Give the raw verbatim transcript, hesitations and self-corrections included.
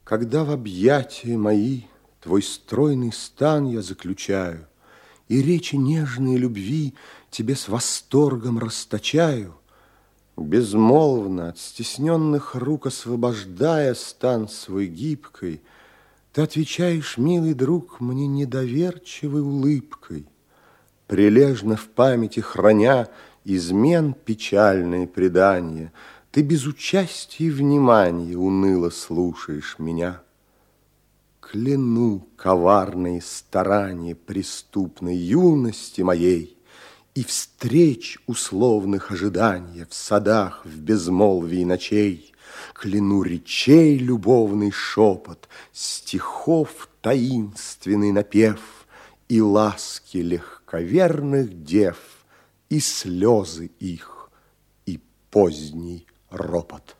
Когда в объятия мои твой стройный стан я заключаю, и речи нежной любви тебе с восторгом расточаю, безмолвно от стесненных рук освобождая стан свой гибкой, ты отвечаешь, милый друг, мне недоверчивой улыбкой, прилежно в памяти храня измен печальные предания, ты без участия и внимания уныло слушаешь меня. Кляну коварные старания преступной юности моей и встреч условных ожидания в садах в безмолвии ночей. Кляну речей любовный шепот, стихов таинственный напев и ласки легковерных дев, и слезы их, и поздний ропот.